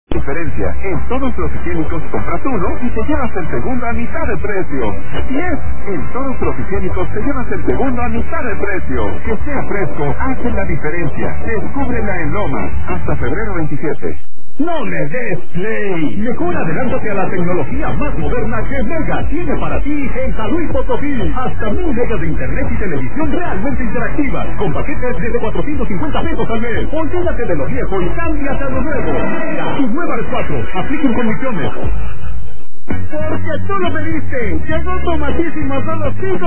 Diferencia, en todos los higiénicos compras uno y te llevas el segundo a mitad de precio. Y en todos los higiénicos te llevas el segundo a mitad de precio. Que sea fresco, hace la diferencia. Descúbrela en Lomas, hasta febrero 27. ¡No le des play! Mejor adelántate a la tecnología más moderna que Mega tiene para ti en San Luis Potosí. Hasta 1000 megas de internet y televisión realmente interactiva, con paquetes desde 450 pesos al mes. Olvídate de lo viejo y cámbiate a lo nuevo. Mega, tu nueva R4. Apliquen condiciones. Porque tú lo pediste. Llegó Tomatísimo, solo 5